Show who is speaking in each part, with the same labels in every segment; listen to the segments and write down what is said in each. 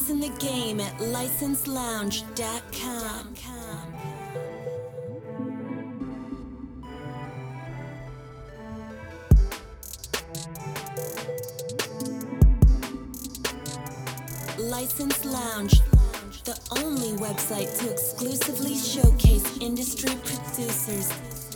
Speaker 1: beats in the game at licenselounge.com. License Lounge, the only website to exclusively showcase industry producers.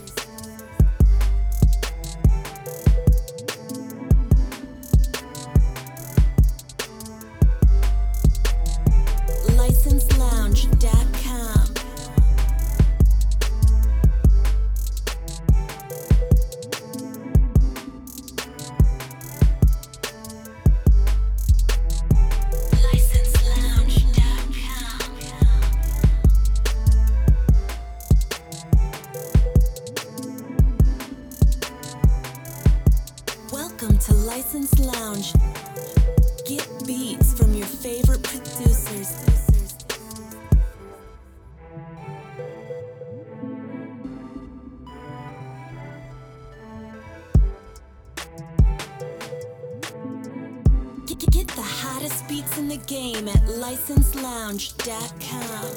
Speaker 1: licenselounge.com. Welcome to License Lounge. Get beats from your favorite producers. Get the hottest beats in the game at licenselounge.com.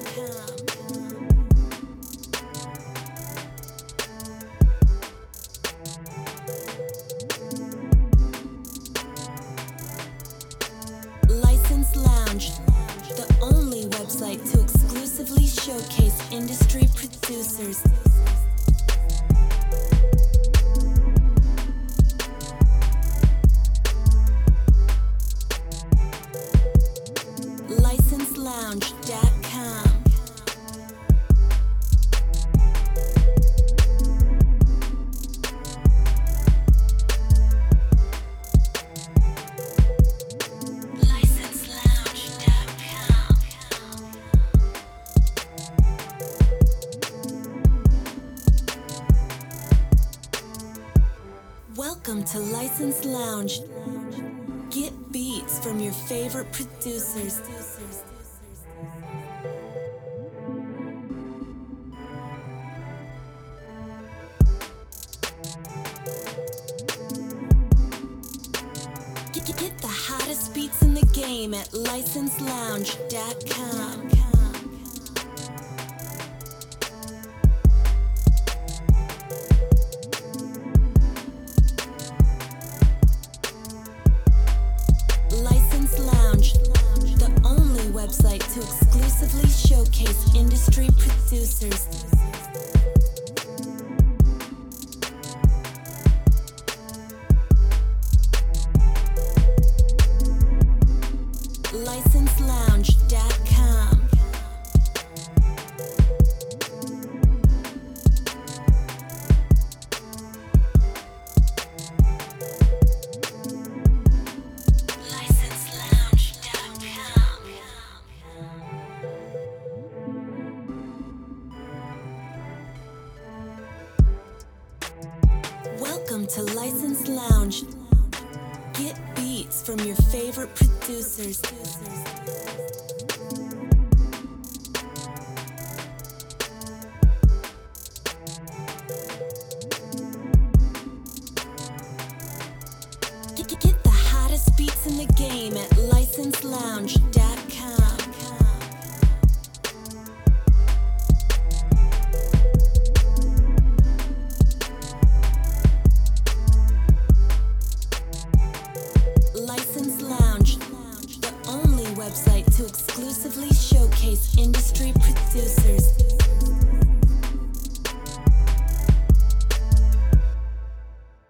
Speaker 1: License Lounge, the only website to exclusively showcase industry producers. licenselounge.com. Welcome to License Lounge. Get beats from your favorite producers. Get the hottest beats in the game at licenselounge.com. License Lounge, the only website to exclusively showcase industry producers. licenselounge.com. Welcome to License Lounge. Get beats from your favorite producers. Get the hottest beats in the game at licenselounge.com. License Lounge, the only website to exclusively showcase industry producers.